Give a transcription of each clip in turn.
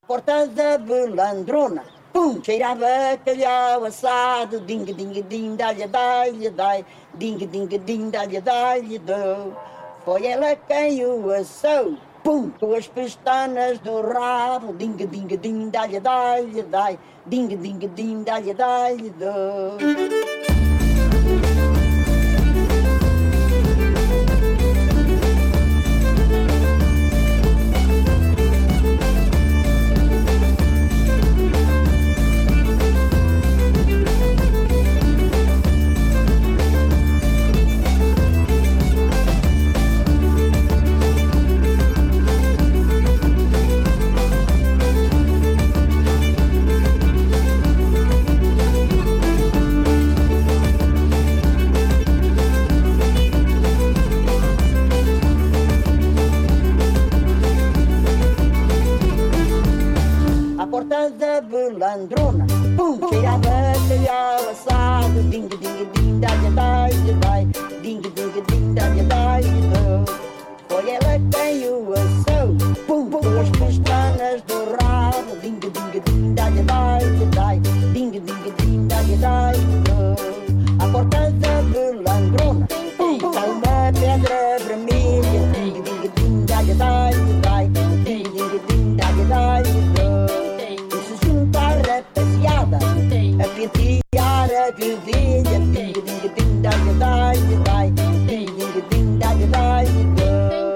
Porta da Belandrona, pum, cheirava calhau assado, dingue, dingue, ding, dá-lhe, dá-lhe, dai, dingue, dingue, ding, dá-lhe, dá-lhe, dou. Foi ela quem o assou, pum, com as pestanas do rabo, dingue, dingue, ding, dá-lhe, dá-lhe, dai, dingue, dingue, ding, dá-lhe, dá-lhe, dou. Da Belandrona, pum, cheirava calhau assado, dingue, dingue, ding, dá-lhe, dá-lhe, dai, dingue, dingue, ding, dá-lhe, dá-lhe, dou. Foi ela quem o assou, pum, com as pestanas do rabo, dingue, dingue, ding, dá-lhe, dá-lhe, dai, dingue, dingue, ding, dá-lhe, dá-lhe, dou. À porta da Belandrona, pum, está uma pedra vermelha, dingue, dingue, ding, dá-lhe, dá-lhe, dai, dingue, dingue, ding, dá-lhe, dá-lhe, dou. A pentear a guedilha, dingue, dingue, ding, dá-lhe, dá-lhe, dai, dingue, dingue, ding, dá-lhe, dá-lhe, dou.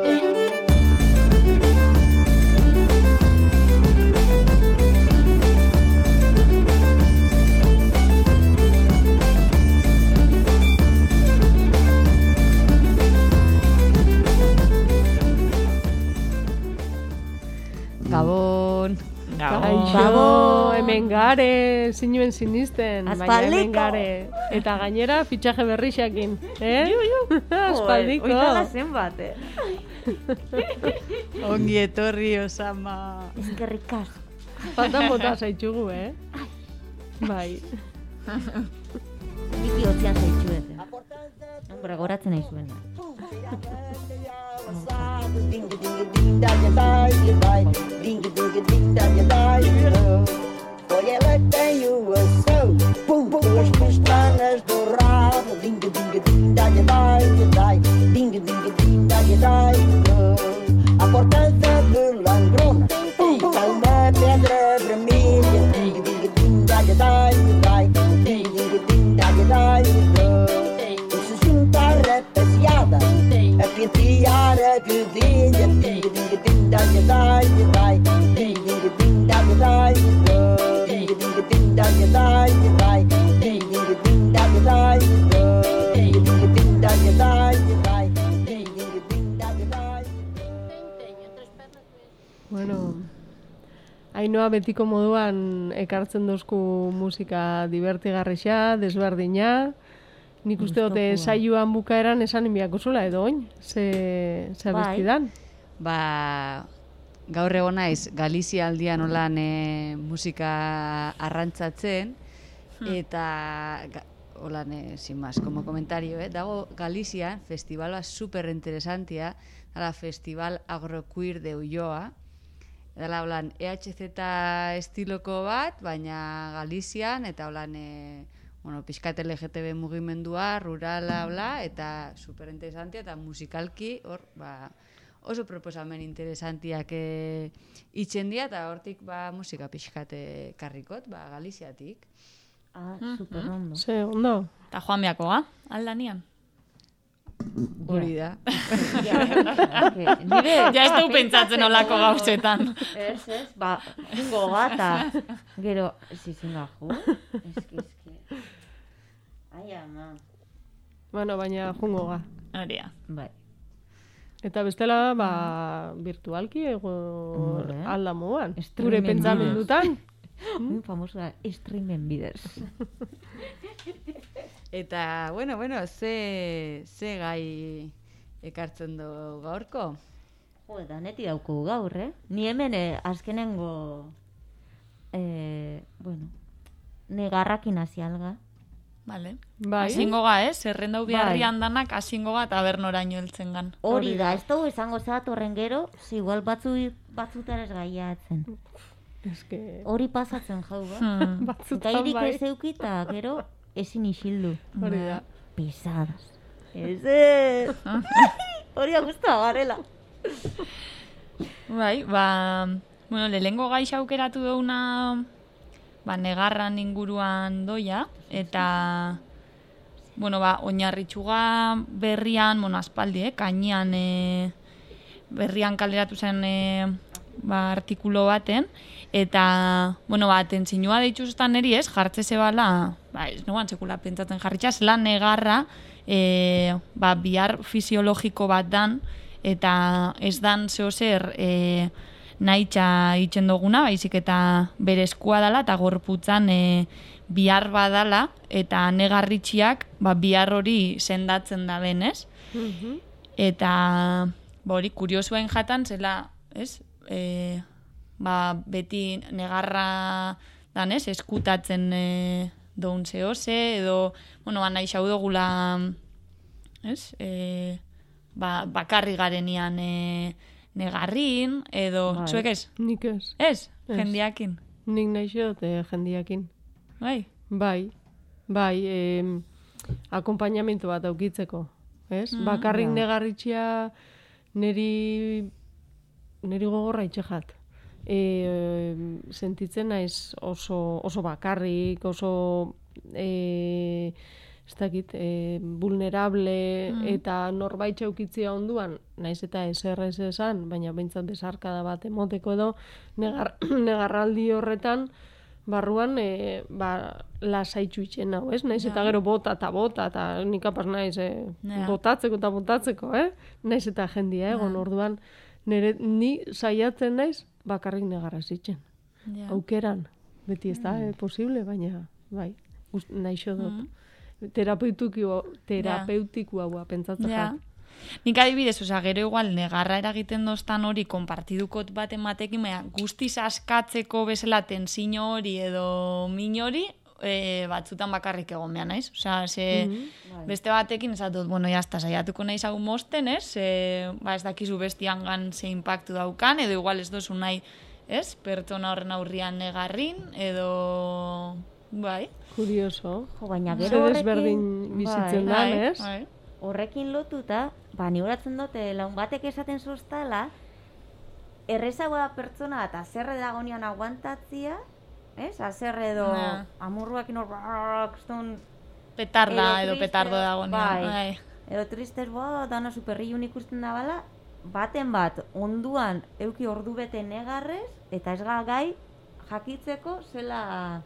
Gabon. Kaixo, hemen gare, zinuen sinisten, baina hemen Aspaldiko. gare. Eta gainera fitxaje berrixakin, Aspaldiko. Oitala zenbat, Ongi etorri, Osama. Eskerrik asko. Faltan bota zaitxugu, Bai. Nik bihotzean zaitxu ez. Hombre, goratzen nahi zuen. Dingue, dingue, ding, dá-lhe, dá-lhe, dai, dingue, dingue, ding, dá-lhe, dá-lhe, dou. Foi ela quem o assou, pum, com as pestanas do rabo, dingue, dingue, ding, dá-lhe, dá-lhe, dai, dingue, dingue, ding, dá-lhe, dá-lhe, dou. À porta da Belandrona, pum, está uma pedra vermelha, dingue, dingue, ding, dá-lhe, dá-lhe, dai, dingue, dingue, ding, dá-lhe, dá-lhe, dou. E se junta a rapaziada, a pentear a guedilha, dingue, dingue, ding, dá-lhe, dá-lhe, dai, dingue, dingue, ding, dá-lhe, dá-lhe, dou. Dingue, dingue, ding, dá-lhe, dá-lhe, dai, dingue, dingue, ding, dá-lhe, dá-lhe, dou. Dingue, dingue, ding, dá-lhe, dá-lhe, dai, dingue, dingue, ding, dá-lhe, dá-lhe, dou. Bueno, Ainoa betiko moduan ekartzen dozku musika divertigarrixa, desberdina. Nik uste dute saioan bukaeran esan inbiako zula edo oin, ze abestidan. Gaur egon naiz Galizia aldian olan musika arrantzatzen, eta olan, sin más, como comentario, dago Galizia, festivala super interesantia, dala Festival Agroqueer de Ulloa, dala olan EHZ estiloko bat, baina Galizian, eta olan pixkat LGTB mugimendua, rurala, bla, eta superinteresantia, eta musikalki, hor, oso proposamen interesantiak itzen dira, eta hortik musika pixkat karrikot, Galiziatik. Super ondo. Ze, ondo. Eta joan beakoa, aldanian. Hori da. Ja ez dugu pentsatzen olako gauzetan. Ez, jungo gata. Gero, zizinga ju. Eski. Ai, ama. Bueno, baina jungo ga. Horia. Bai. Eta bestela, virtualki ego alda moan. Gure pentsamendutan. Famosa streamen bidez. Eta, bueno, ze gai ekartzen du gaurko? Jo, eta neti dauku gaur, Ni hemen azkenengo, negarrakin azialga. Vale. Bai. Asingoga, zerrendau biharrian danak asingoga eta bernoraino heltzen gan. Hori da, ez dugu izango zeat horren gero, igual batzutar ez gaiatzen. Eske... Hori pasatzen jau, ba? Eta Batzutan hirik bai. ez eukita, gero, ezin isildu. Hori da. Pesadas. Ez. Hori agustua garela. Bai, bueno, lehengo gaix aukeratu dauna negarran inguruan doia, eta bueno, oinarritxuga berrian, aspaldi, kainean berrian kaleratu zen artikulo baten, eta, atentzioa deituztan eri ez, jartze zebala, ez noan sekula pentsatzen jarritxa, zela negarra, bihar fisiologiko bat dan, eta ez dan zehozer nahitxa itxen duguna, baizik eta berezkoa dela, eta gorputzan bihar badala, eta negarritxiak bihar hori sendatzen da benez. Eta hori kuriosuen jatan zela, ez? Beti negarra dan, ez? Eskutatzen doun zehose, edo, nahi xau dugula, ez? Bakarri garenian negarrin, edo, zuek ez? Nik ez. Ez? Jendiakin? Nik nahi xot jendiakin. Bai? Bai, akompainamentu bat aukitzeko, ez? Bakarrik negarritxia neri gogorra itxejat. Sentitzen naiz oso bakarrik, oso ez dakit, vulnerable eta norbait txaukitzia onduan, naiz eta eserrez esan, baina behintzat besarkada bat emoteko edo negarraldi horretan barruan lasaitxu itxen hau, ez? Naiz eta gero bota, eta nik kapaz naiz botatzeko, naiz eta jendia egon, orduan ni saiatzen naiz bakarrik negarra zitzen. Aukeran, beti ez da posible, baina bai, naixo dut. Terapeutikoa pentsatzen jat. Nik adibidez, gero igual negarra eragiten doztan hori konpartidukot bat ematekin, guztiz askatzeko bezala tensino hori edo min hori, batzutan bakarrik egon behar naiz. Beste batekin esatut, jazta, saiatuko naiz hau mosten, ez? Ez dakizu bestiangan ze impactu daukan, edo igual ez dozu nahi, ez? Pertsona horren aurrian negarrin, edo... Bai. Kurioso. Baina gero horrekin bizitzen da, ez? Horrekin lotuta, ni horatzen dute, laun batek esaten zoztala, errezagoa pertsona eta zerre dagonian aguantatzia, ez? Azerre edo amurruakin hor petarda edo petardo dagonian. Edo tristez, dana superrilun ikusten da bala, baten bat onduan euki ordu bete negarrez, eta ez gai jakitzeko zela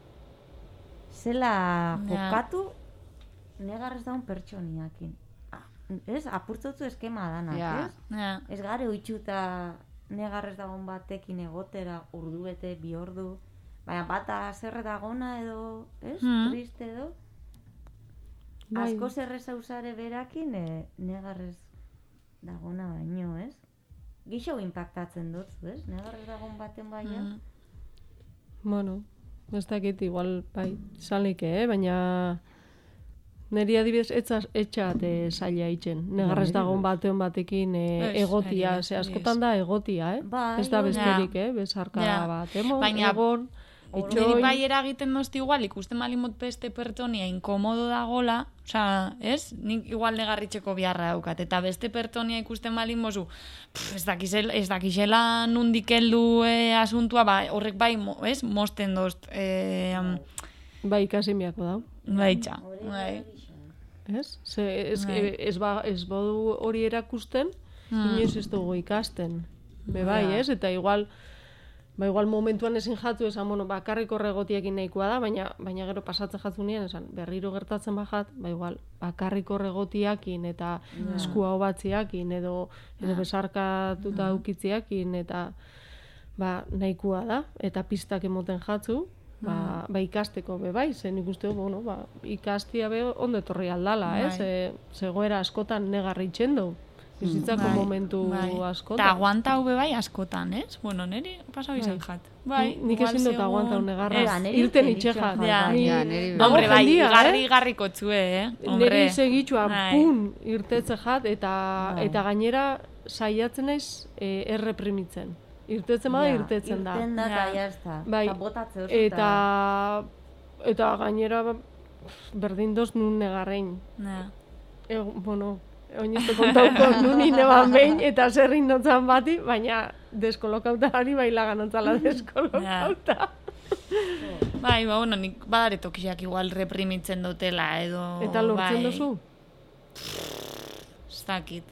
jokatu negarrez daun pertsoniakin. Ez, apurtzotzu eskema danak, ez? Ez gare uitxuta negarrez dagoen batekin egotera ordu bete, 2 ordu, baina bata zerre dagona edo, ez? Triste edo. Asko zerreza usare berakin negarrez dagona baino, ez? Gixo impactatzen dutzu, ez? Negarrez dagoen baten baina. Bueno, ez dakit, igual, bai, zalik, baina... Neri adibidez, etxat zaila itxen. Negarrez dagoen batean batekin egotia. Ze askotan da egotia, ez da besterik, besarka bat. Egon, Niri bai eragiten dozti igual, ikusten malimot beste pertonia inkomodo dagola, ez? Nik igual negarritxeko biharra daukat. Eta beste pertonia ikusten malimozu, ez dakizela nundik heldu asuntua, horrek bai, ez? Mosten dozt. Bai, ikasi miako dau. Bai, txa. Ez? Ez bodu hori erakusten, inoiz ez dugu ikasten. Bai, ez? Eta igual momentuan ezin jatu esan, bakarrik horregotiekin nahikoa da, baina gero pasatzen jatu nien, esan, berriro gertatzen bajat, igual, bakarrik horregotiakin eta eskua hobatziakin edo besarkatuta aukitziakin eta nahikoa da, eta pistak emoten jatzu, ikasteko bai, zen ikuste, ikastia ondo etorri aldala, ez? Zegoera askotan negarritzen du. Bizitzako momentu askotan. Eta aguanta hau bai askotan, ez? Bueno, niri pasau izan jat. Nik ezin dut aguanta negarra. Irten itxejat. Hombre, bai, igarriko txue, Niri segitxua, irtetze jat, eta gainera saiatzen naiz erreprimitzen. Irtetzen bada, irtetzen da. Irten da, eta jazta. Bai, Eta botatze oso. Eta gainera berdin doz nun negarrein. Bueno, oinezte kontauko nun ineban behin, eta zerrin notzan bati, baina deskolokauta gari baila ganontzala deskolokauta. Bai, bueno, nik badare tokiak igual reprimitzen dutela, edo... Eta lortzen duzu? Ez dakit.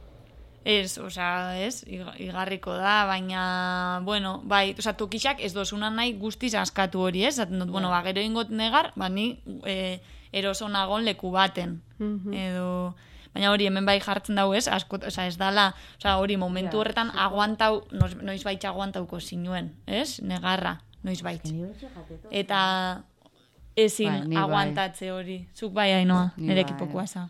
Igarriko da, baina, bueno, bai, tokixak ez dozuna nahi guztiz askatu hori, ez? Zaten dut, bueno, gero ingot negar, ni eroso nagon leku baten, edo... Baina hori hemen bai jartzen dau ez, ez dala, hori momentu horretan aguantau, noiz baitz aguantauko zinuen, ez? Negarra, noiz baitz. Eta ezin aguantatze hori. Zuk bai, Ainoa, nire ekipokoa za.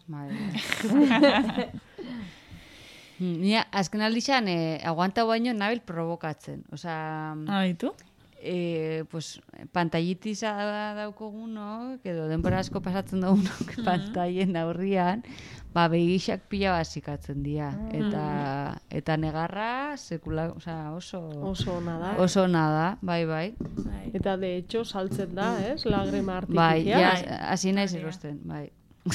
Nia, azken aldixan, aguantau baino nabil provokatzen. Haitu? Pues, pantallitiza daukogunok, edo denbora asko pasatzen daugunok pantallen aurrian, begixak pila basikatzen dira. Eta negarra, sekula, oso ona da, bai. Eta de hecho, saltzen da, ez? Lagrima artifizial. Bai, hasi naiz erosten, bai.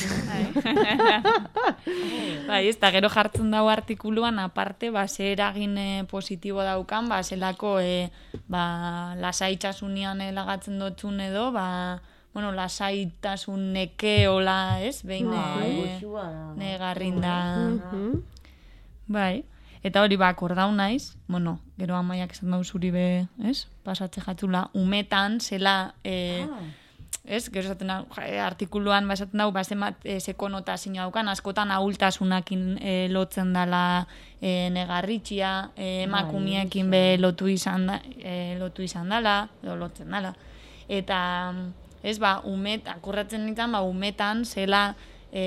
Bai, ez da gero jartzen dago artikuluan aparte, ze eragin positibo daukan, zelako lasaitasunian lagatzen dotzun edo, bueno, lasaitasun neke hola, ez? Behin negarrin da. Bai, eta hori akordau naiz, bueno, gero Amaiak esan dau zuri be, ez? Pasatze jatzula, umetan, zela... Ez, gero esaten artikuluan esaten dago, ze konotazio daukan, askotan ahultasunakin lotzen dela negarritxia, emakumiekin be lotu izan dela, edo lotzen dela. Eta, ez, akurratzen nintzen, umetan, zela,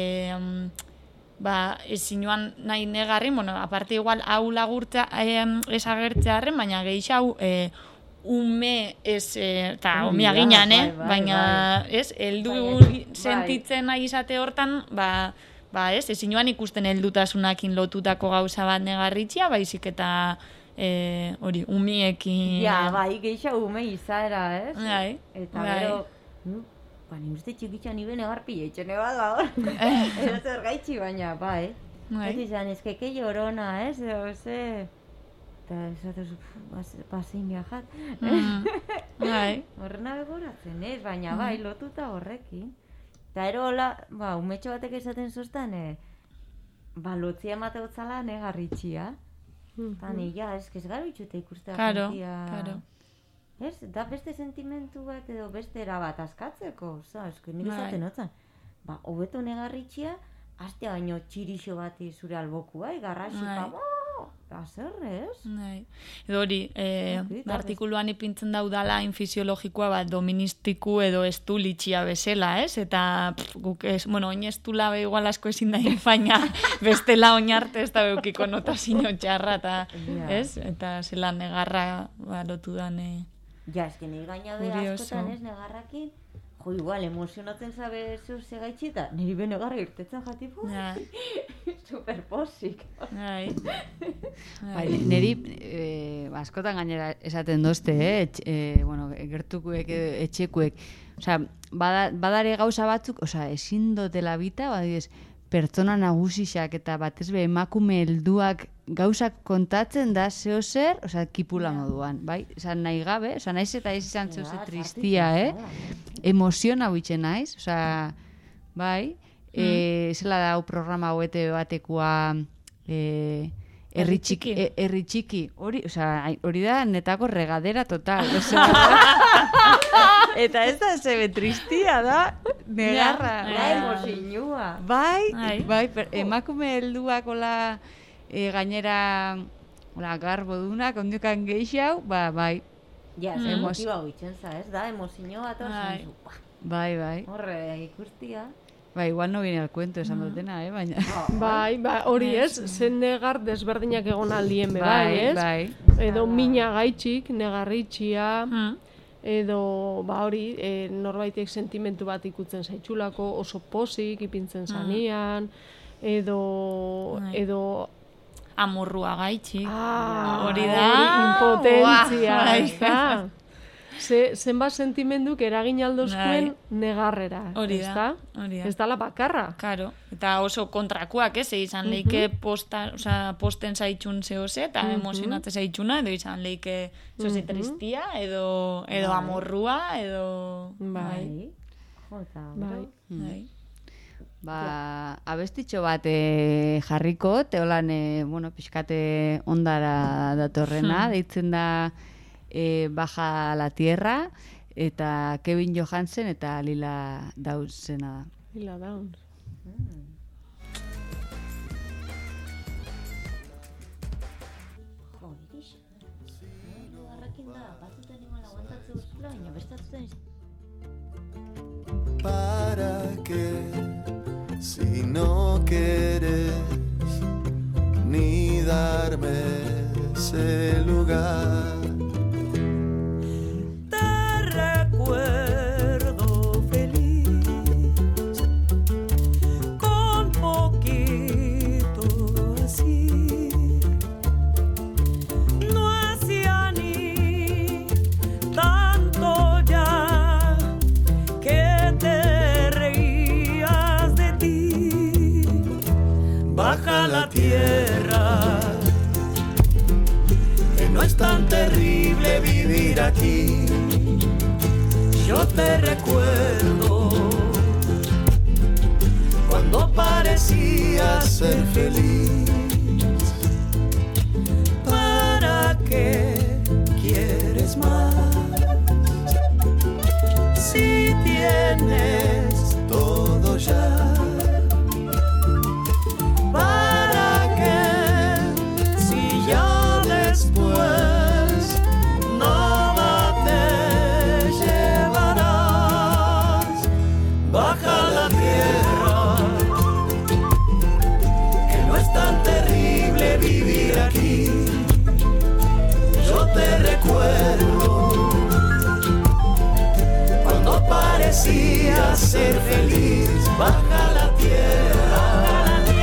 ezinuan nahi negarri, bueno, aparte igual hau lagurtza esagertzearen, baina gehiago, ume ez, eta omia ginean, baina, ez, heldu sentitzen nahi izate hortan, ez, ezinuan ikusten heldutasunakin lotutako gauza bat negarritxia, baizik eta, hori, umiekin... Ja, gehiago ume izaera, ez? Eta gero, ni uste txikitza nibe negarpile etxene bala, edo zer gaitxi, baina, ez izan, ezkeke llorona, ez, eta esatuz, pasein viajat. Horrena begoratzen, ez? Baina lotuta horrekin. Eta erola, umetxo batek esaten zoztan, lotzia emate gotzala negarritxia. Eta nila, ez gara itxute ikustea jentia. Ez, da beste sentimentu bat edo beste erabat askatzeko. Nik esaten otzan. Hobeto negarritxia, hastea baino txirixo bati zure albokua, garrasika, Azerrez? Edo hori, artikuluan ipintzen daudala infisiologikoa doministiku edo estulitxia bezala, ez? Eta guk ez, bueno, oin estula igual asko ezin da baina bestela oin arte ez da beukiko notazio txarra, ez? Eta zela negarra lotu dan... Ja, ez que nahi gainade askotan ez negarrakin, igual, emozionatzen zabe zeu segaitxita, niri benegarra irtetzen jatipu. Superposik. Niri, askotan gainera esaten dozte, bueno, gertukuek, etxekuek, badare gauza batzuk, ezin dotela bita, pertsona nagusiak eta batez be emakume helduak gauzak kontatzen da zeo zer, kipula moduan, bai? Nahi gabe, naiz eta ez izan zeu ze tristia, emoziona huitzen naiz, bai? Zela da programa hoete batekoa herri txiki, hori da netako regadera total, eta ez da zebe tristia da, negarra. Emozinua. Bai, emakume helduak gainera garbo dunak, ondiokan geixau, bai. Ja, zer motiba huitzen za, ez da, emozinua bat orzen zu. Bai. Horre, ikustia. Bai, igual no viene al cuento esan dutena, baina... Bai, hori ez, zen negar desberdinak egon aldien bai, ez? Bai. Edo mina gaitxik, negarritxia, edo, hori, norbaitek sentimentu bat ikutzen zaitxulako, oso posik ipintzen zanian, edo amorrua gaitxik. Hori impotentzia, ezta? Zenbat sentimentuk eragin aldozkuen negarrera, ezta? Ez da la bakarra. Karo, eta oso kontrakuak, izan leike posten zaitxun zehose, eta emozionatze zaitxuna, edo izan leike zoze tristia, edo amorrua, edo... Bai. Abestitxo bat jarriko, teolan, pixkate ondara datorrena, deitzen da Baja la Tierra, eta Kevin Johansen eta Lila Downsena da. Lila Downs. ¿Para qué? Si no quieres ni darme ese lugar. Te recuerdo feliz, con poquito así. No hacía ni tanto ya que te reías de ti. Baja la tierra, que no es tan terrible vivir aquí. Yo te recuerdo cuando parecías ser feliz. ¿Para qué quieres más? Si tienes todo ya. ¿Para qué? Si ya después nada te llevarás. Baja la tierra, que no es tan terrible vivir aquí. Yo te recuerdo cuando parecías ser feliz. Baja la tierra,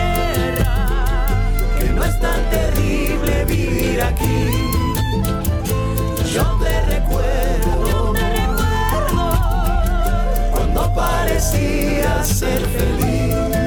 que no es tan terrible vivir aquí. Yo te recuerdo cuando parecías ser feliz.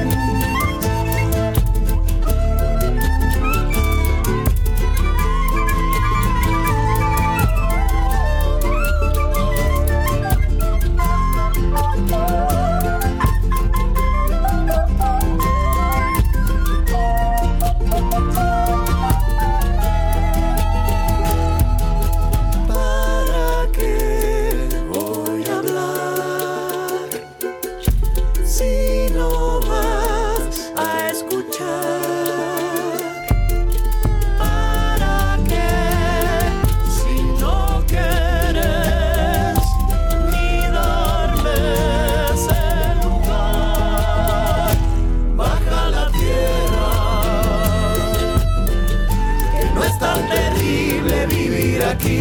Aquí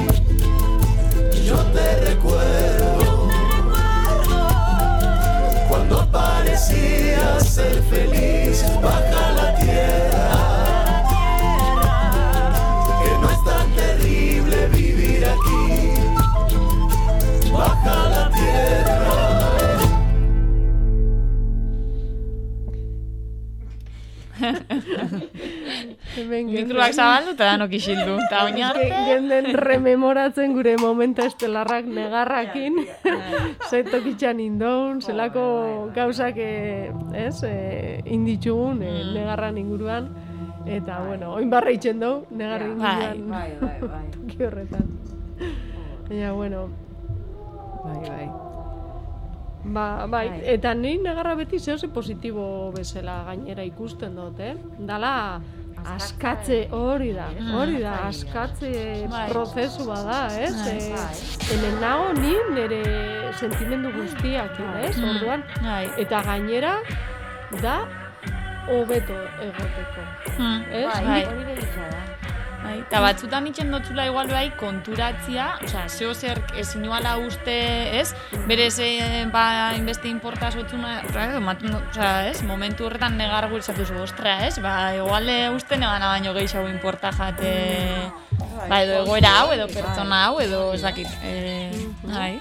yo te recuerdo cuando parecías ser feliz. Baja la tierra, que no es tan terrible vivir aquí. Baja la tierra. Mikroak zabaldu eta danok isildu. Eta oin arte... Genden rememoratzen gure momento estelarrak negarrakin. Zetokitxan indoun, zelako gauzak inditxugun negarran inguruan. Eta, bueno, oin barra itxen dugu, negarra inguruan. Bai. Ki horretan. Baina, bueno. Bai. Bai, eta ni negarra beti zehose positibo bezala gainera ikusten dut, Dala... Askatze, hori da, askatze prozesu bada, hemen nago ni nire sentimendu guztiak, orduan, eta gainera da hobeto egoteko, Hori begitza da. Eta batzutan itxen dotzula igual bai konturatzia, osea, zeo zer ezinuala uste, ez? Berez, inbeste importaz otzuna, osea, ez? Momentu horretan negar gultzatu zu, ostra, ez? Igual uste negana baino gehiago importa jate, edo egoera hau, edo pertsona hau, edo ez dakit. Bai.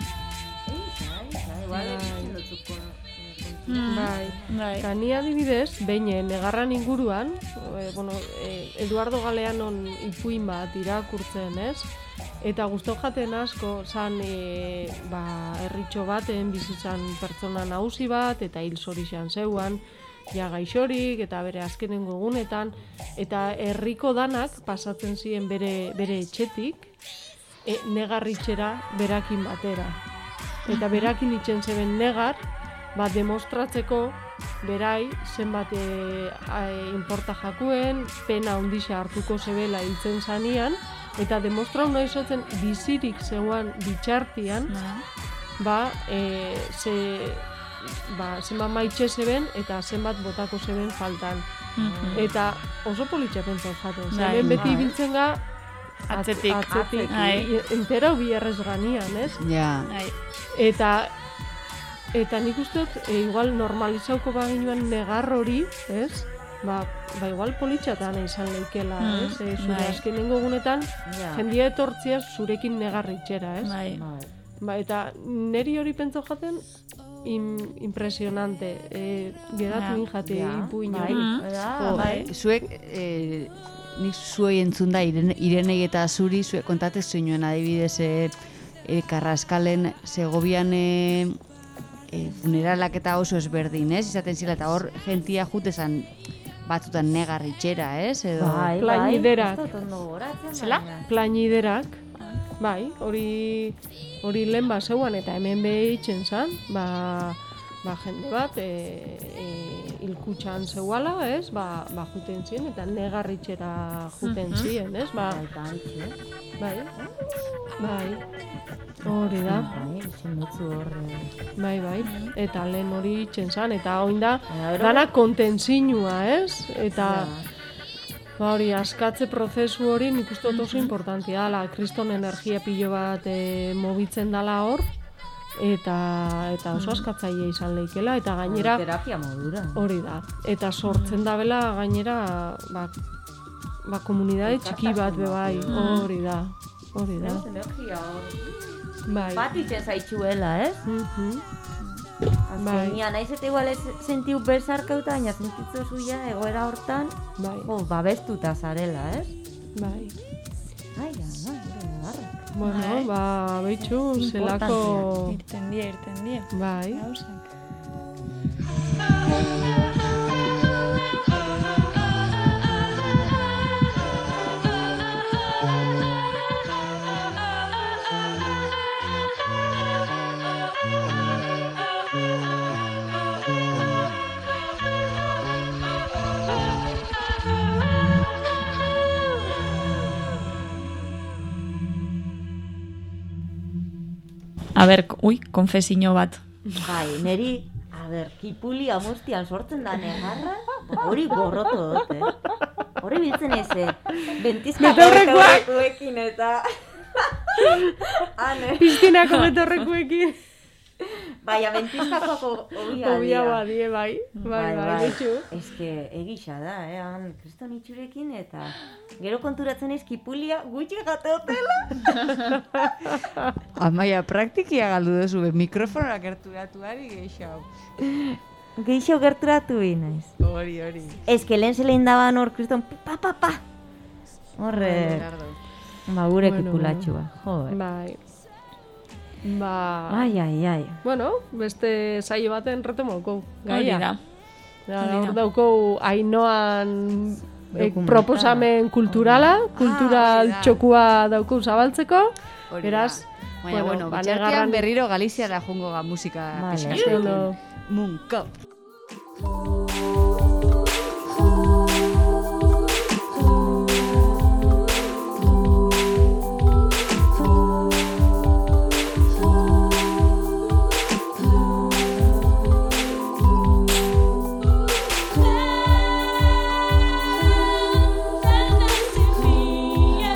Bai. Eta ni adibidez, behin negarran inguruan, Eduardo Galeanon ipuin bat irakurtzen, ez? Eta guztok jaten asko, zan herritxo baten bizitzan pertsona nagusi bat, eta hil zorixan zeuan, ja gaixorik, eta bere azkenengo egunetan, eta herriko danak pasatzen ziren bere etxetik, negarritxera berakin batera. Eta berakin itxen zeben negar, demostratzeko berai zenbat inporta jakuen, pena ondixa hartuko zebela hiltzen zanian, eta demostrau nahi zotzen bizirik zeuan bitxartian, zenbat maitxe zeben eta zenbat botako zeben faltan. Eta oso politxe pentsat jaten, zeben beti ibiltzen ga atzetik, entero biherrez ganian, ez? Eta nik usteot, igual normalizauko baginuan negar hori, ez? Igual politxatan izan leikela, ez? Zure azkenengo egunetan, jendia etortzia zurekin negarritxera, ez? Eta neri hori pentsa jaten, impresionante. Geratu injate ipuin hori. Zuek, nik zuei entzun da, Irenei eta zuri, zuek kontatez zuen adibidez, Karraskalen, Segobian, funeralak eta oso ezberdin, ez? Izaten zila, eta hor jentia jutezan batzutan negarritxera, ez? Plañiderak. Zela? Plañiderak. Bai, hori lehen zeuan eta hemen behitzen zan, jende bat hilkutxan zeuala, ez? Juten ziren eta negarritxera juten ziren, ez? Bai. Hori da. Bai. Eta lehen hori itxen zan, eta oin da, dana kontenzinua, ez? Eta hori, askatze prozesu hori nik uste oso importantia dela. Kriston energia pilo bat mobitzen dela hor, eta oso askatzaile izan leikela, eta gainera... Terapia modura. Hori da. Eta sortzen dabela gainera, komunidade txiki bat bebai, hori da. Energia hori. Bat itxen zaitxuela, ez? Azkenian, naiz eta igual sentiu bezarkauta, baina sentitzu zuia egoera hortan, babestuta zarela, ez? Bai. Bueno, behitxu, zelako... Irten die. Bai. Konfesio bat. Bai, neri, kipuli amustian sortzen da negarra, hori gorroto dut, Hori biltzen eze, bentizkako betorrekuekin eta... Piztinako betorrekuekin. Baina, bentizkako obia badie, bai. Ez que egisa da, kriston itxurekin eta... Gero konturatzen ez kipulia gutxi gateotela. Amaia, praktikia galdu duzu, mikrofonora gerturatuari gehiago. Gehiago gerturatu naiz. Hori. Ez que lehen zelein daban hor kriston, pa. Horre, gure kipulatxua. Bai. Ai. Bueno, beste saio baten retomoko. Gaia. Hor dauko Ainoan proposamen kulturala, kultural txokua dauko zabaltzeko. Beraz, bitxartean berriro Galiziara jungo ga musika pizkastekin. Munko. Yeah.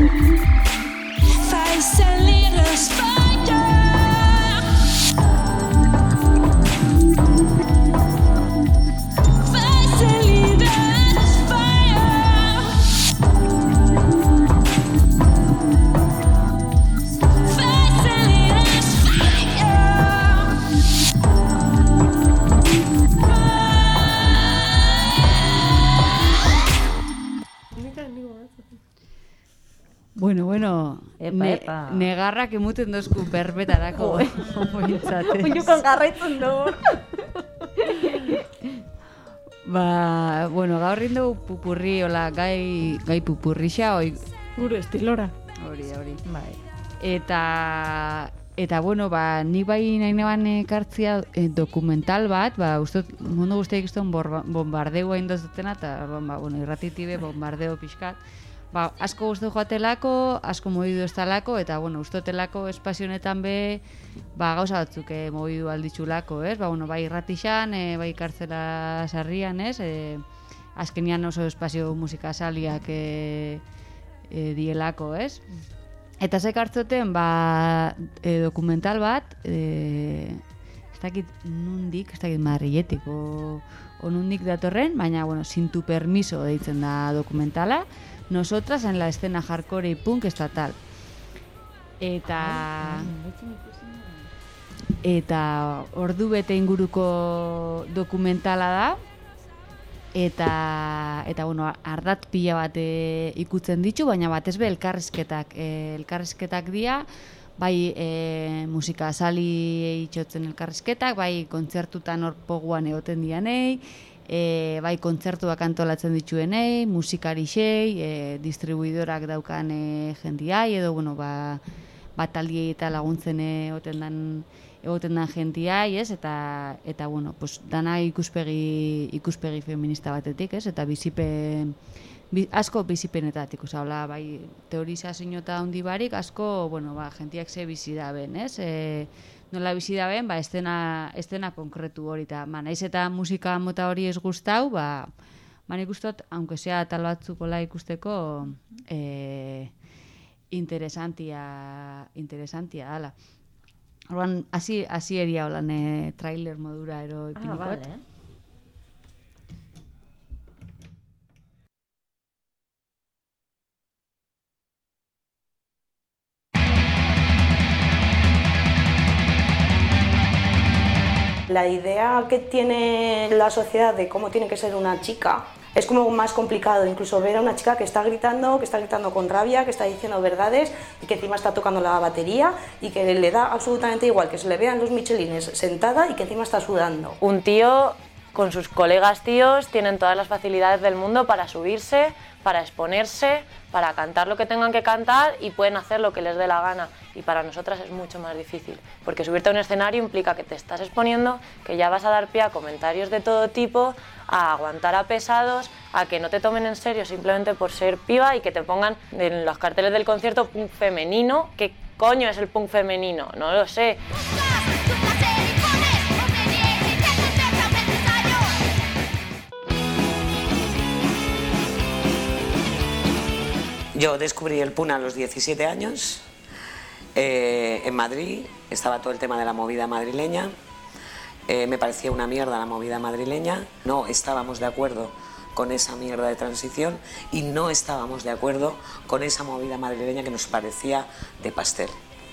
Face a little spider. Face a little fire. Face a little Bueno, Epa. negarrak emuten dozku berbetarako. Oiukan garraitzen dugu. Gaur rindu pupurri, hola, gai pupurrixa, Gure estilora. hori. Bai. Eta nik bai nahi neban ekartzia dokumental bat, ustot, mundu guztiak izten bombardeua indozutena, eta irratitibe bombardeo pixkat. Asko guztu joatelako, asko mobidu ez talako, eta ustotelako espazionetan be, gauza batzuk mobidu alditxulako, ez? Bai irratixan, bai kartzela sarrian, ez? Azkenian oso espazio musikasaliak dielako, ez? Eta zek hartzoten, dokumental bat, ez dakit nundik, ez dakit Madriletik, o nundik datorren, baina, sin tu permiso deitzen da dokumentala, Nosotras en la escena hardcore y punk estatal. Eta ordu bete inguruko dokumentala da. Eta ardat pila bat ikutzen ditu, baina batez be elkarrizketak dira, bai musika sali itxotzen elkarrizketak, bai kontzertutan orpoguan egoten dianei, bai kontzertuak antolatzen dituenei, musikarixei, distribuidorak daukan jendiai, edo taldiei eta laguntzen egoten dan jendiai, ez? Eta dana ikuspegi feminista batetik, ez? Eta asko bizipenetatik, bai teorizazio eta handi barik, asko, jentiak ze bizi da ben, ez? Nola bizi da ben, estena konkretu hori, eta naiz eta musika mota hori ez gustau, nik ustot, aunque sea tal batzukola ikusteko, interesantia dala. Orduan, hasi eria holan trailer modura ero ipinukot. Vale. La idea que tiene la sociedad de cómo tiene que ser una chica es como más complicado, incluso ver a una chica que está gritando con rabia, que está diciendo verdades y que encima está tocando la batería y que le da absolutamente igual que se le vean los michelines sentada y que encima está sudando. Un tío con sus colegas tíos tienen todas las facilidades del mundo para subirse, para exponerse, para cantar lo que tengan que cantar y pueden hacer lo que les dé la gana. Y para nosotras es mucho más difícil, porque subirte a un escenario implica que te estás exponiendo, que ya vas a dar pie a comentarios de todo tipo, a aguantar a pesados, a que no te tomen en serio simplemente por ser piba y que te pongan en los carteles del concierto punk femenino. ¿Qué coño es el punk femenino? No lo sé. Yo descubrí el punk a los 17 años, en Madrid, estaba todo el tema de la movida madrileña, me parecía una mierda la movida madrileña, no estábamos de acuerdo con esa mierda de transición y no estábamos de acuerdo con esa movida madrileña que nos parecía de pastel.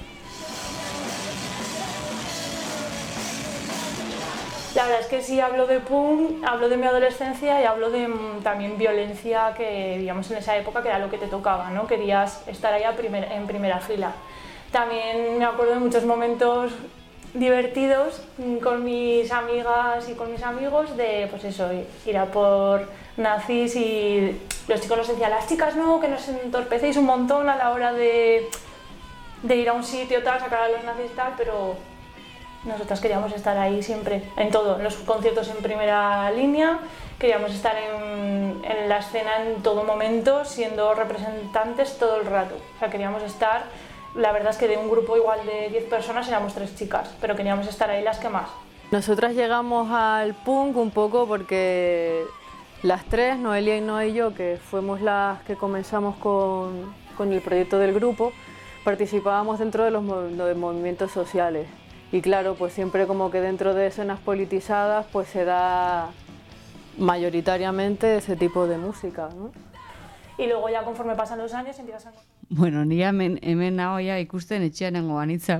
La verdad es que sí hablo de punk, hablo de mi adolescencia y hablo de también violencia que, digamos, en esa época que era lo que te tocaba, ¿no? Querías estar ahí en primera fila. También me acuerdo de muchos momentos divertidos con mis amigas y con mis amigos de, pues eso, ir a por nazis y los chicos nos decían, las chicas no, que nos entorpecéis un montón a la hora de ir a un sitio, tal, sacar a los nazis tal, pero nosotras queríamos estar ahí siempre, en todo, en los conciertos en primera línea, queríamos estar en la escena en todo momento, siendo representantes todo el rato. O sea, queríamos estar, la verdad es que de un grupo igual de 10 personas éramos 3 chicas, pero queríamos estar ahí las que más. Nosotras llegamos al punk un poco porque las tres, Noelia y Noé y yo, que fuimos las que comenzamos con con el proyecto del grupo, participábamos dentro de los movimientos sociales. Y claro, pues siempre como que dentro de escenas politizadas pues se da mayoritariamente ese tipo de música, ¿no? Y luego ya conforme pasan los años empiezas a... Bueno, ni hemen nago ja ikusten etxean nengo anitza.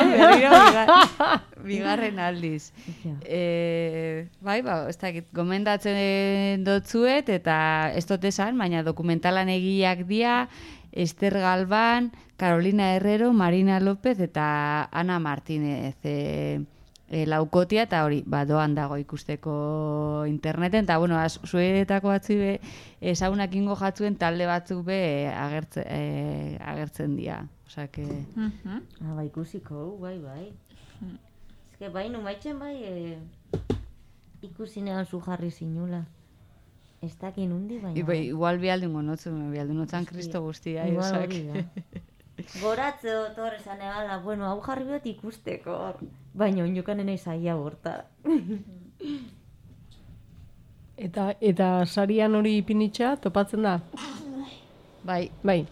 Bigarren aldiz. Bai, ez dakit, gomendatzen dotzuet, eta ez dut esan, baina dokumentalan egiak dia, Ester Galban, Carolina Herrero, Marina López eta Ana Martínez laukotia, eta hori, doan dago ikusteko interneten, eta bueno, zuetako batzu ezagunak ingo jatzuen talde batzuk agertzen dira. Osa, que... Bai, ikusiko, bai. Ez que bai, numaitzen bai, ikusinean zu jarri zinula. Ez dakin hundi, baina... Igual bialdungo notzan kristo guztia. Igual hori da. Goratzeo torrezan egala, bueno, hau jarri behot ikusteko. Baina onjokanen eizaia borta. Eta sarian hori ipinitxa, topatzen da? Bai. Bai,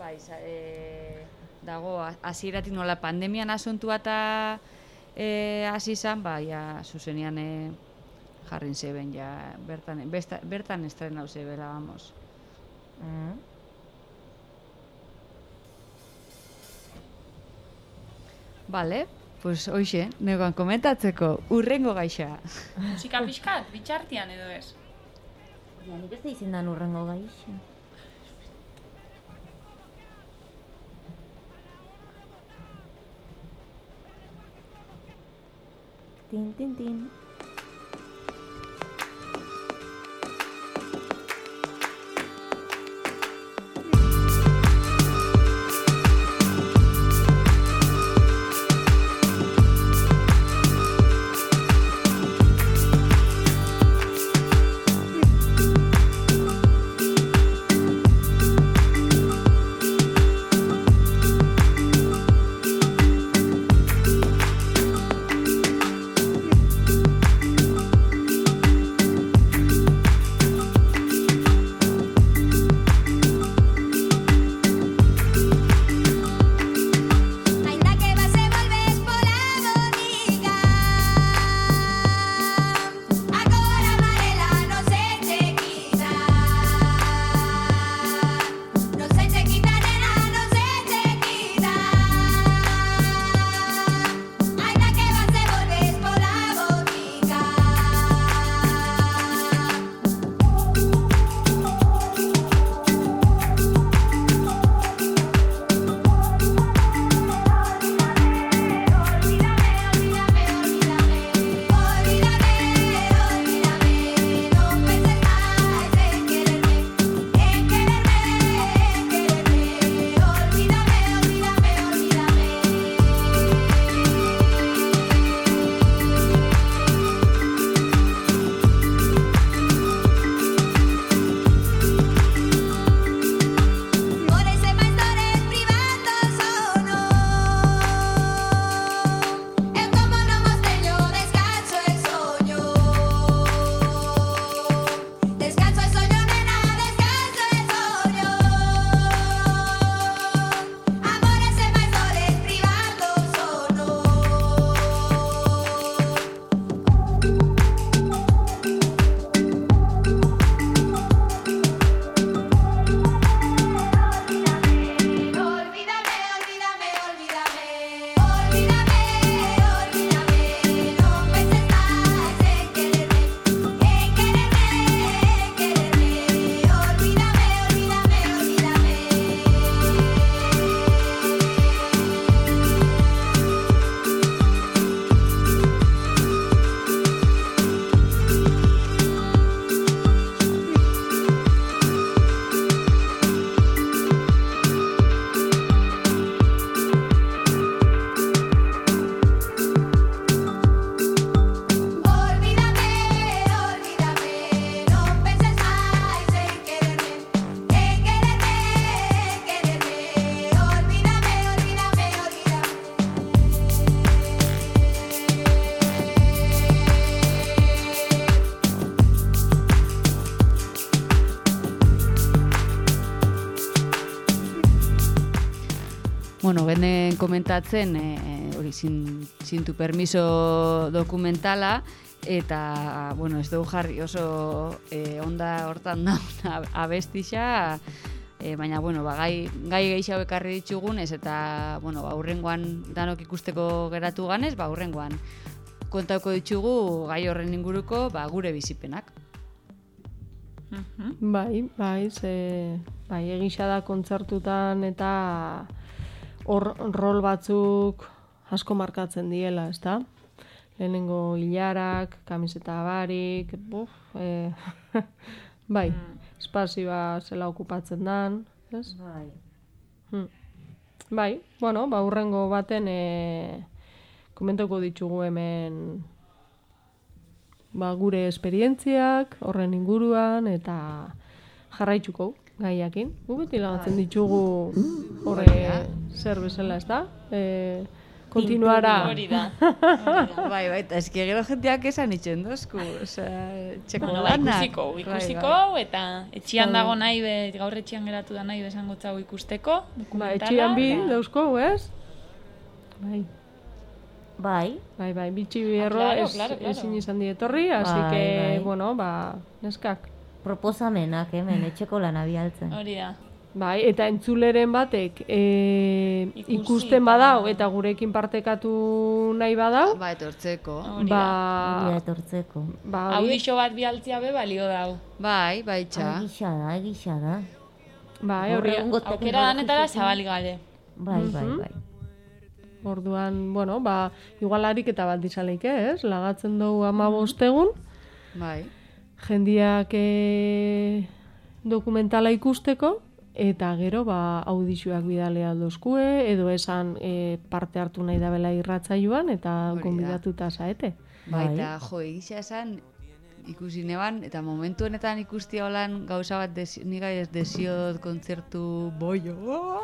dago, hasieratik nola pandemian asuntua eta hasi izan, ja, zuzenian jarrin zeben, ja, bertan estrenau zebela, vamos. Vale, pues hoxe, negoan komentatzeko, urrengo gaixa. Musika pixkat, bitxartian edo ez? Ja, nik ez da izendan urrengo gaixa. Tin. bueno, genen komentatzen, hori, zintu permiso dokumentala, eta, bueno, ez dugu jarri oso onda hortan da abestixa, baina, bueno, gai gehiago ekarri ditugunez, eta, bueno, aurrengoan danok ikusteko geratu ganez, aurrengoan kontauko ditugu gai horren inguruko gure bizipenak. Bai, egisa da kontzertutan eta hor rol batzuk asko markatzen diela, ezta? Lehenengo hilarak, kamiseta barik, bai, espazioa zela okupatzen dan, ez? Bai, bueno, hurrengo baten komentauko ditugu hemen gure esperientziak, horren inguruan, eta jarraitzuko gaiakin. Beti lagatzen ditugu horre zer bezala, ez da? Kontinuara. Hori da. Bai, eta eski gero jenteak esan itxen dozku, txeko lanak. Ikusiko, eta etxian dago nahi, gaur etxian geratu da nahi esango txau ikusteko, dokumentala. Etxian bi dauzko, ez? Bai, bitxi bierro ezin izan dietorri, así que, bueno, neskak. Proposamenak hemen, etxeko lana bialtzen. Hori da. Bai, eta entzuleren batek ikusten badau eta gurekin partekatu nahi badau. Etortzeko. Etortzeko. Audixo bat bialtzia be balio dau. Bai, txa. Egisa da. Bai, hori. Aukera danetara zabalik gale. Bai. Orduan, bueno, igual ariketa bat dizaleik, ez? Lagatzen dugu 15 egun. Bai. Jendiak dokumentala ikusteko, eta gero audizioak bidalea dozkue, edo esan parte hartu nahi dabela irratzaioan, eta gonbidatuta zaete. Bai, eta egisa esan, ikusi neban, eta momentu honetan ikustia holan gauza bat nigai ez desiot kontzertu boio.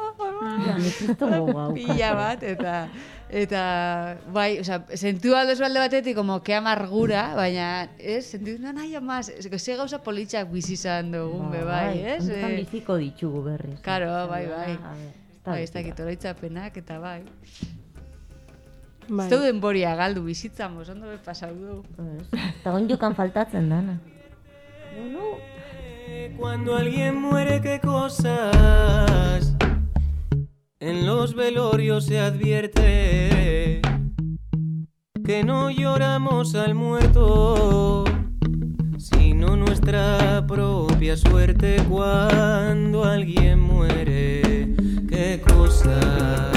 Pila bat, eta bai, sentu aldozu alde batetik, como que amargura, baina, sentu nahi amaz, ze gauza politxak bizizan dugun, bai, ez? Entzan biziko ditugu berriz. Karo, bai. Bai, ez dakit oroitzapenak, eta bai. Ez du denboria galdu bizitzamos, ondo be pasau du. Eta gondiokan faltatzen dana. Cuando alguien muere, qué cosas en los velorios se advierte, que no lloramos al muerto, sino nuestra propia suerte. Cuando alguien muere, qué cosas.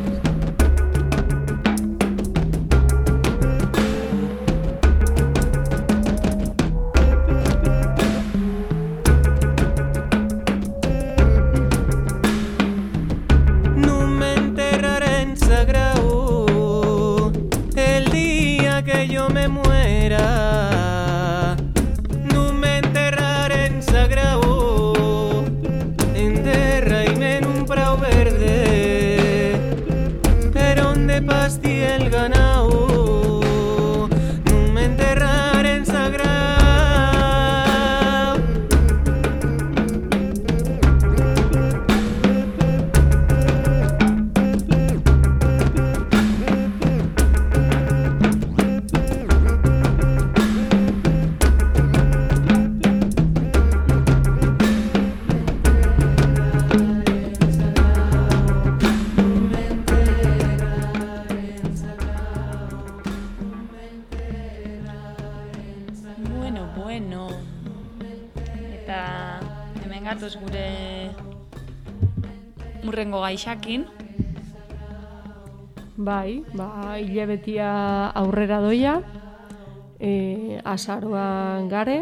Que yo me muera, no me enterraré en sagrado, enterraime en un prau verde, pero donde pastí el ganao, no me enterraré en sagrado. Gure murrengo gaixakin. Bai, hilabetia aurrera doia, azaroan gare,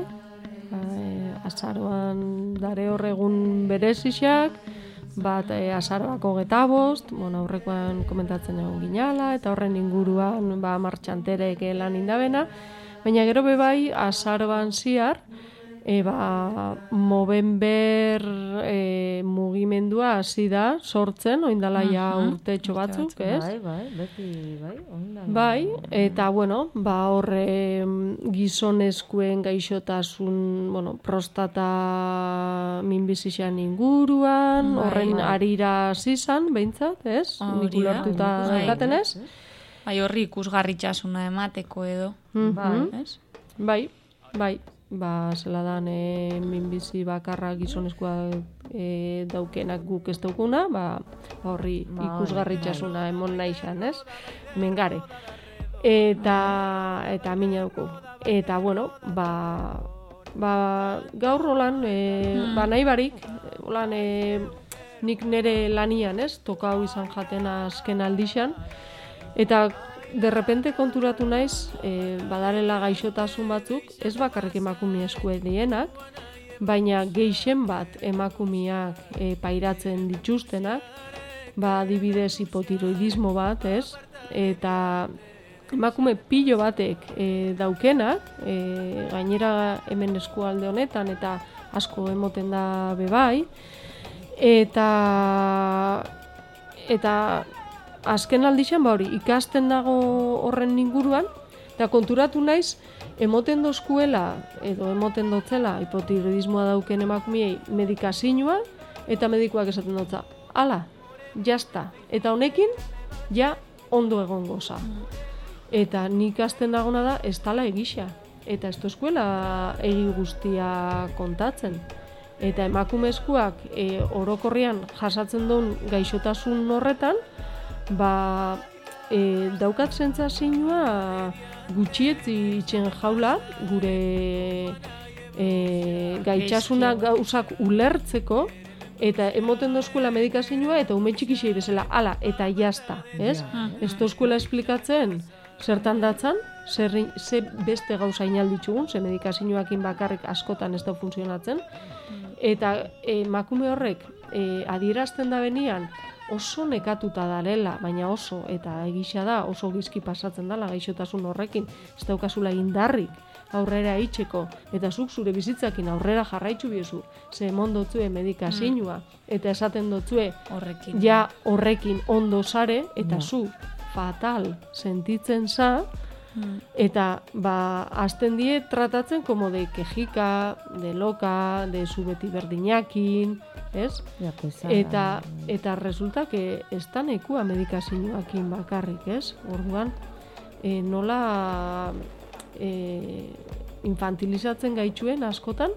azaroan dare horregun berezixak, bat azaroako 25, aurrekoan komentatzen egon ginala, eta horren inguruan martxanterek lan indabena, baina gero bebai azaroan ziar, Movember mugimendua hasi da sortzen, oindala ja urtetxo batzuk, ez? Bai, eta bueno, horre gizonezkoen gaixotasun, prostata minbizixan inguruan, horren arira zizan, behintzat, ez? Nik ulertuta dakaten ez? Bai, horri ikusgarritxasuna emateko edo. Bai. Zela dan minbizi bakarra gizonezkoa daukenak guk ez daukuna, horri ikusgarritxasuna emon nahi xan, ez? Mengare. Eta mina duku. Eta, bueno, gaur holan, nahi barik, holan, nik nere lanian, ez? Tokau izan jaten azken aldixan. Eta, derrepente konturatu naiz, badarela gaixotasun batzuk, ez bakarrik emakume eskue dienak, baina geixen bat emakumeak pairatzen dituztenak, adibidez hipotiroidismo bat, ez? Eta emakume pilo batek daukenak, gainera hemen eskualde honetan, eta asko emoten da bebai, eta azken aldixan, hori, ikasten dago horren inguruan, eta konturatu naiz, emoten dozkuela, edo emoten dotzela, hipotiroidismoa dauken emakumeei medikazioa, eta medikuak esaten dotza, ala, jazta, eta honekin, ja, ondo egon goza. Eta nik ikasten dagona da, ez tala egisa, eta ez dozkuela egi guztia kontatzen. Eta emakumezkoak orokorrian jasatzen duen gaixotasun horretan, daukat sentsazioa gutxietzi itxen jaula gure gaitxasuna gauzak ulertzeko eta emoten dozkuela medikazioa eta ume txikixei bezala ala eta jazta, ez? Ez dozkuela esplikatzen zertan datzan, ze beste gauza inalditzugun, ze medikazioakin bakarrik askotan ez da funtzionatzen, eta emakume horrek adierazten da benian oso nekatuta dalela, baina oso, eta egisa da, oso gizki pasatzen dela gaixotasun horrekin, ez daukazula indarrik aurrera itxeko, eta zuk zure bizitzakin aurrera jarraitzu biezu, ze emon dotzue medikazioa, eta esaten dotzue, ja horrekin ondo sare, eta zu fatal sentitzen za, eta azten die tratatzen como de quejika, de loka, de zu beti berdinakin, ez? Eta resulta que ez da nekua medikazioakin bakarrik, ez? Orduan, nola infantilizatzen gaitxuen askotan,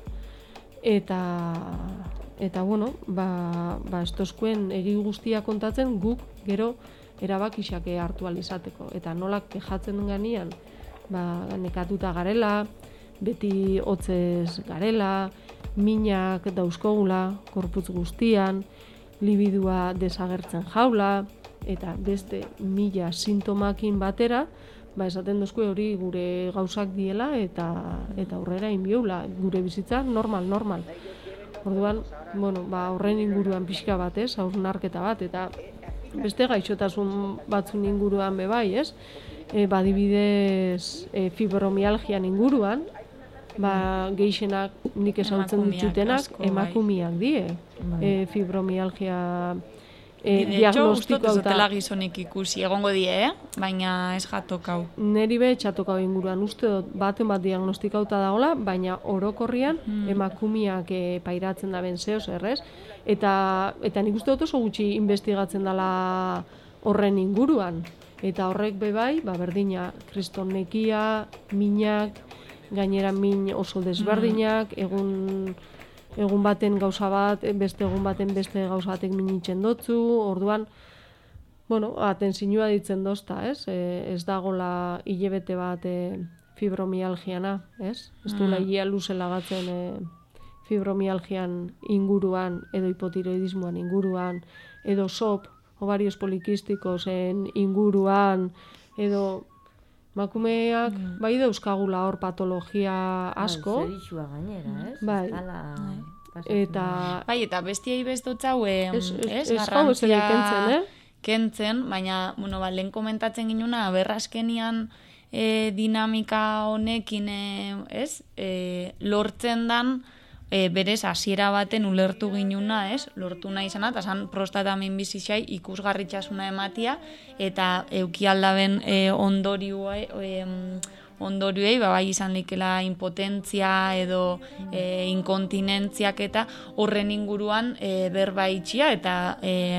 eta bueno, ez tozkuen egi guztia kontatzen guk gero erabakixak hartu alizateko. Eta nolak kejatzen ganean, nekatuta garela, beti hotzez garela, minak dauzkogula, korputz guztian, libidua desagertzen jaula, eta beste 1000 sintomakin batera, esaten dozku hori gure gauzak diela eta aurrera inbioula, gure bizitza normal. Orduan, horren inguruan pixka bat, ez, hausnarketa bat, eta beste gaixotasun batzun inguruan bebai, ez? Adibidez fibromialgian inguruan, geixenak nik ezagutzen ditutenak emakumeak die. Fibromialgia diagnostikoa ez dutela gizonik ikusi egongo die, baina ez jatokau. Neri be txatokau inguruan uste dut bat diagnostikauta dagoela, baina orokorrian emakumeak pairatzen da benzeoz errez, eta nik uste dut oso gutxi investigatzen dela horren inguruan. Eta horrek bebai, berdina, kristonnekia, minak, gainera min oso desberdinak, egun baten gauza bat, beste egun baten beste gauza batek minitzen dotzu, orduan, atentzioa ditzen dozta, ez? Ez dagola hilebete bat fibromialgiana, ez? Ez duela hilea luze lagatzen fibromialgian inguruan, edo hipotiroidismoan inguruan, edo SOP, ovarios polikistikosen inguruan, edo makumeak bai dauzkagula hor patologia asko. Zerixua gainera, ez? Bai. Eta bestiei bestotzau, garrantzia kentzen, baina, lehen komentatzen ginuna, berrazkenian dinamika honekin lortzen dan berez hasiera baten ulertu ginuna, lortu nahi izana, eta zan prostata minbizixai ikusgarritxasuna ematia, eta eukialdaben ondorioei, bai izan likela impotentzia edo inkontinentziak eta horren inguruan berba itxia, eta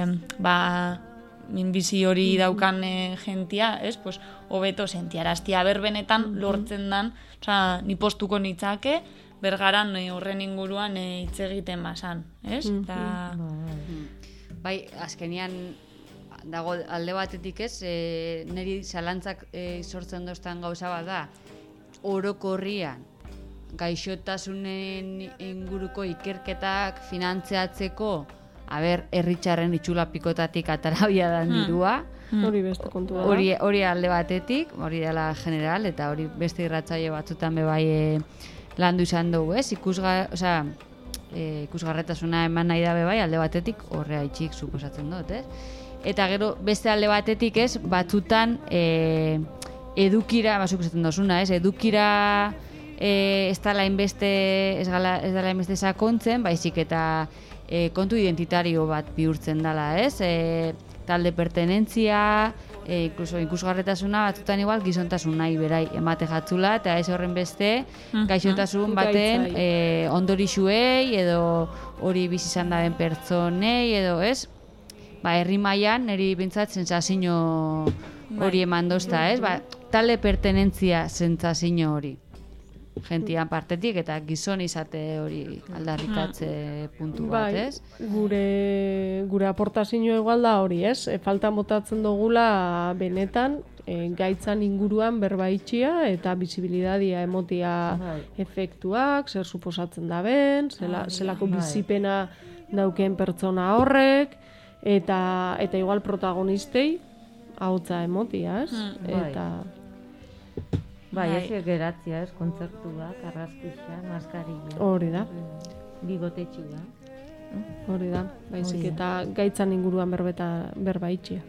minbizi hori daukan jentia, pues, hobeto sentiaraztia berbenetan lortzen dan, ni postuko nitzake, bergaran horren inguruan hitz egiten basan, Bai, azkenian dago alde batetik niri zalantzak sortzen doztan gauza bat da, orokorrian gaixotasunen inguruko ikerketak finantzeatzeko, herritxarren itxula pikotatik atarabia dan dirua. Hori beste kontua da. Hori alde batetik, hori dela general, eta hori beste irratzaile batzutan bebai landu izan dugu, ikusgarretasuna eman nahi da bebai, alde batetik horrea itxik suposatzen dut, Eta gero beste alde batetik batzutan edukira, basuk esaten dozuna, edukira ez dela inbeste sakontzen, baizik eta kontu identitario bat bihurtzen dela, talde pertenentzia, incluso ikusgarretasuna batzutan igual gizontasun nahi berai emate jatzula, eta ez horren beste gaixotasun baten ondorixuei edo hori bizizan daben pertsonei edo herri mailan niri bintzat sentsazio hori eman dozta, talde pertenentzia sentsazio hori gentian partetik eta gizon izate hori aldarrikatze puntu bat, Gure aportazioa igual da hori, falta motatzen dugula benetan gaitzan inguruan berbaitxia eta bizibilidadia emotia efektuak, zer suposatzen daben, zelako bizipena dauken pertsona horrek, eta igual protagonistei ahotsa emotia, eta ez geratzia, kontzertuak, arrazkixa, maskarilla. Hori da. Bigotetxua. Hori da, baizik eta gaitzan inguruan berbaitxia.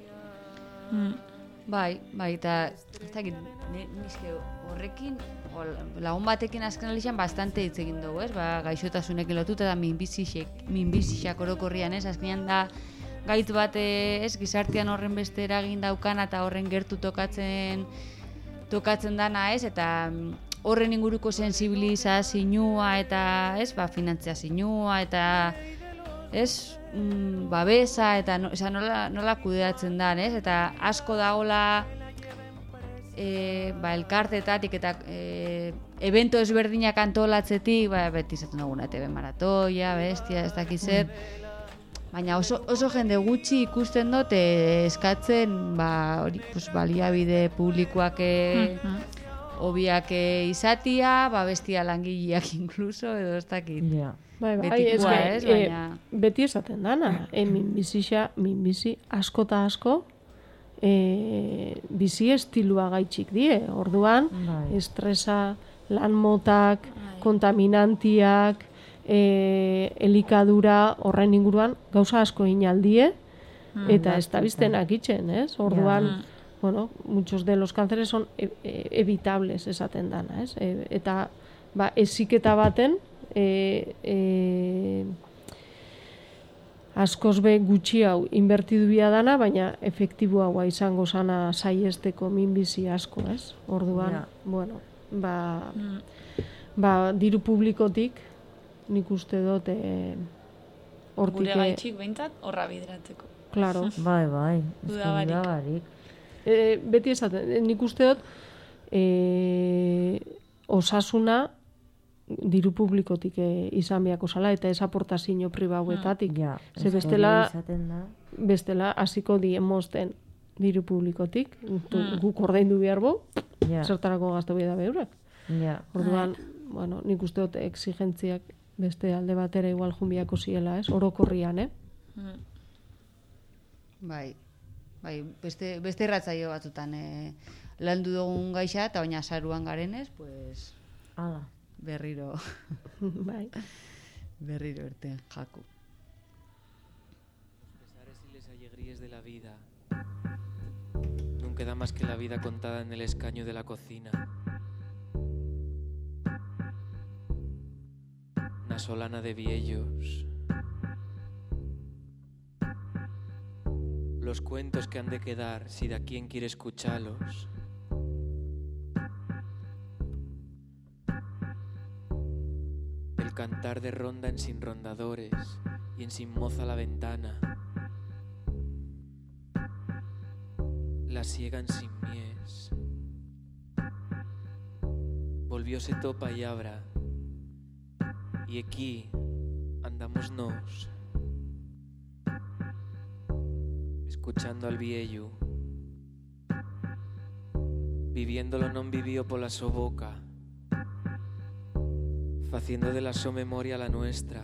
Bai, eta ez dakit, nizke horrekin, lagun batekin azken alixan bastante hitz egin dugu, gaixotasunekin lotuta da minbizixak orokorrian, azkenean da gaitu bat gizartean horren beste eragin daukana eta horren gertu tokatzen dana, eta horren inguruko sensibilizazioa eta finantziazioa eta babesa eta nola kudeatzen dan, eta asko dagola elkartetatik eta evento ezberdinak antolatzetik, beti izaten duguna TV maratoia, bestia, ez dakiz zer, baina oso jende gutxi ikusten dut eskatzen baliabide publikoak hobiak izatia, bestia langileak inkluso, edo ez dakit. Beti esaten dana, minbizi asko eta asko bizi estilua gaitxik die, orduan estresa, lan motak, kontaminantiak, elikadura horren inguruan gauza asko inaldie, eta ez da biztenak itxen, orduan, muchos de los cánceres son evitables esaten dana, eta heziketa baten askoz be gutxi hau inbertidu bia dana, baina efektibo haua izango zana saiesteko minbizi asko, orduan, diru publikotik nik uste dut hortik... Gure gaitxik behintzat horra bideratzeko. Claro. Bai. Dudabarik. Beti esaten, nik uste dut osasuna diru publikotik izan beharko zala, eta ez aportazio pribauetatik. Ze bestela hasiko diemozten diru publikotik, guk ordaindu behar bo, zertarako gaztu behar da beurak. Orduan, nik uste dut exigentziak beste alde batera igual junbiako ziela, orokorrian, Bai, beste irratzaio batzutan landu dugun gaixa, eta baina saruan garenez, pues... Hala. Berriro erten jaku. Los pesares y las alegrías de la vida queda más que la vida contada en el escaño de la cocina. Una solana de viellos. Los cuentos que han de quedar si de quien quiere escucharlos. El cantar de ronda en sin rondadores y en sin moza a la ventana. La siegan sin mies. Volvióse topa y abra. Y aquí andamos nos, escuchando al viejo, viviendo lo non vivió por la so boca, faciendo de la so memoria la nuestra,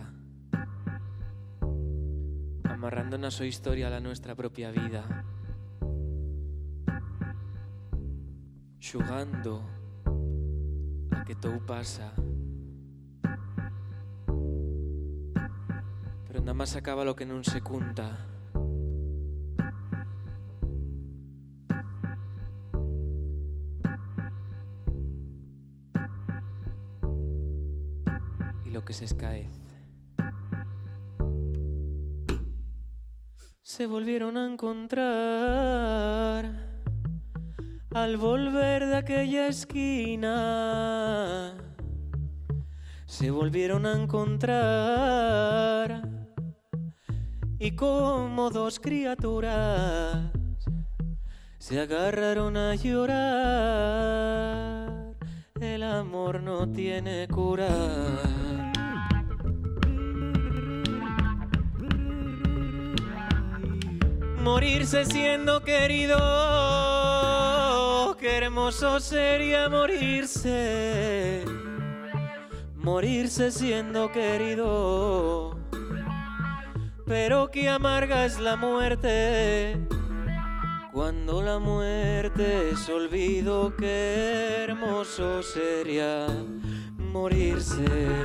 amarrando na so historia a la nuestra propia vida, xugando a que todo pasa. Pero nada más acaba lo que non se cunta. Y lo que se escaece. Se volvieron a encontrar al volver de aquella esquina. Se volvieron a encontrar y como dos criaturas se agarraron a llorar. El amor no tiene cura. Morirse siendo querido, qué hermoso sería morirse. Morirse siendo querido, pero qué amarga es la muerte. Cuando la muerte es olvido, qué hermoso sería morirse.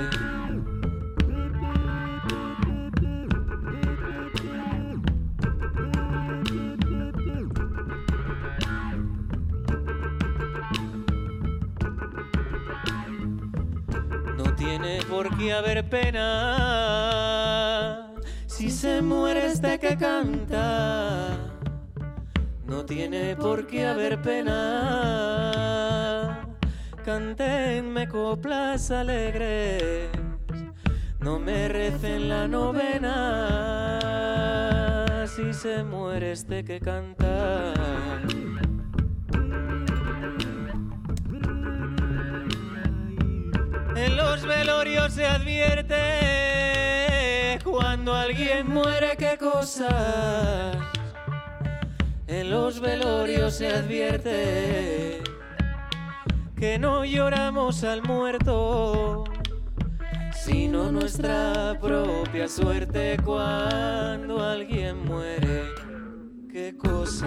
No tiene por qué haber pena si se muere este que canta. No tiene por qué haber pena. Cántenme coplas alegres, no me recen la novena. Si se muere este que canta. En los velorios se advierte cuando alguien muere qué cosas. En los velorios se advierte que no lloramos al muerto, sino nuestra propia suerte. Cuando alguien muere, qué cosa.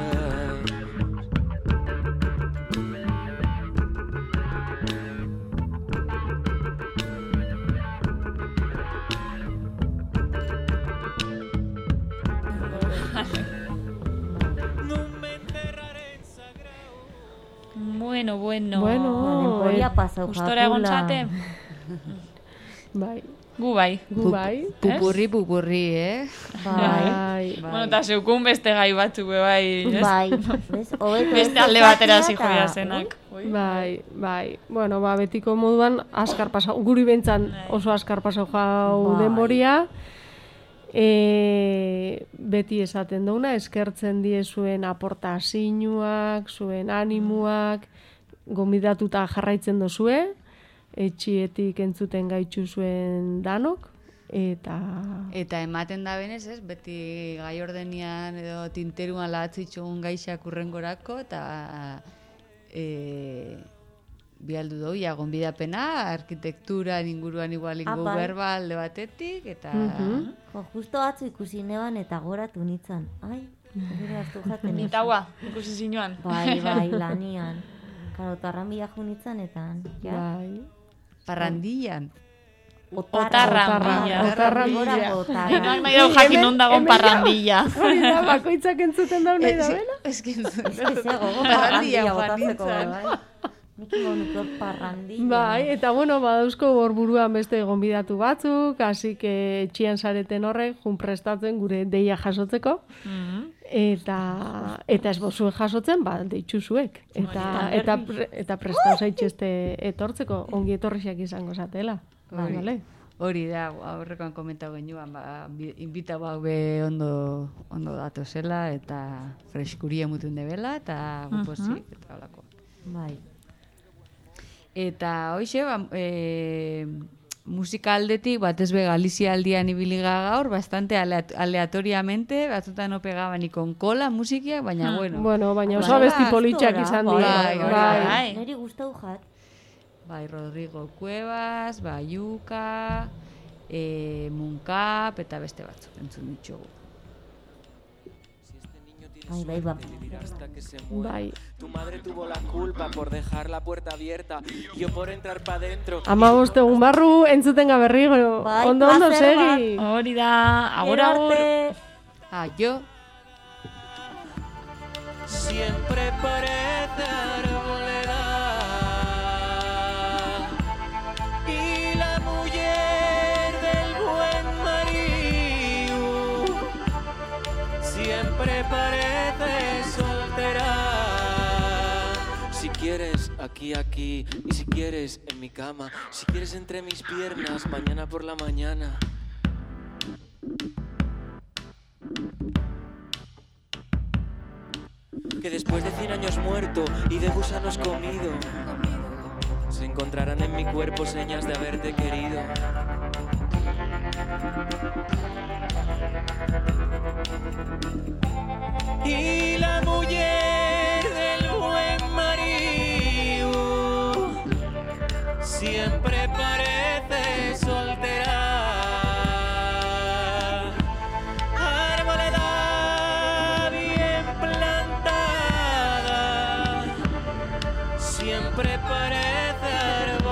Bueno. Gustora egon zate? Bai. Gu bai. Pupurri, Bai. Bueno, eta zeukun beste gai batzuk, bai. Bai. Beste alde batera zijoia zenak. Bai. Bueno, betiko moduan askar pasau, guri bentzan oso askar pasau jau denboria. Beti esaten dauna, eskertzen die zuen aportazioak, zuen animuak, gonbidatuta jarraitzen dozue, etxietik entzuten gaitzu zuen danok, eta ematen da benez, ez? Beti gai ordenian edo tinteruan lahatzitxugun gaixak urrengorako, eta bialdu dau, gonbidapena, arkitektura inguruan igualingu berba alde batetik, eta... Justo atzu ikusi neban eta goratu nintzen. Ai, gero hartu jaten. Nitaua, ikusi zinuan. Bai, lanian. Karo, tarranbila junitzen eta... Bai. Parrandian. Otarrandilla. Inoak nahi dau jakin non dagoen parrandilla. Hori da, bakoitzak entzuten daun nahi da bena? Ez que parrandilla botatzeko, bai. Nik ingo parrandilla. Bai, eta bueno, badauzko borburuan beste gonbidatu batzuk, así que etxian sareten horrek, jun prestatzen gure deia jasotzeko. Eta ez bozuen jasotzen, deitxu zuek. Eta prestau zaitxeste etortzeko, ongi etorriak izango zatela. Hori da, aurrekoan komentau genuan, invita hau be ondo datozela, eta freskuria mutun debela, eta gupozik, eta holako. Bai. Eta hoxe, musika aldetik, batez be Galizia aldian ibiliga gaur, bastante aleatoriamente, batzutan no pegaban ni con cola musikiak, baina bueno. Bueno, baina oso abesti politxak izan dira. Bai. Neri gustau jat. Bai, Rodrigo Cuevas, Bayuka, Munkap, eta beste batzuk entzun ditugu. Bai. Tu madre tuvo la culpa por dejar la puerta abierta, yo por entrar pa dentro. 15 egun barru entzuten gaberri, ondo segi. Hori da, agur. Yo. Siempre parece arboleda y la mujer del buen marido siempre parece soltera. Si quieres aquí y si quieres en mi cama, si quieres entre mis piernas mañana por la mañana. Que después de 100 años muerto y de gusanos comido, se encontrarán en mi cuerpo señas de haberte querido.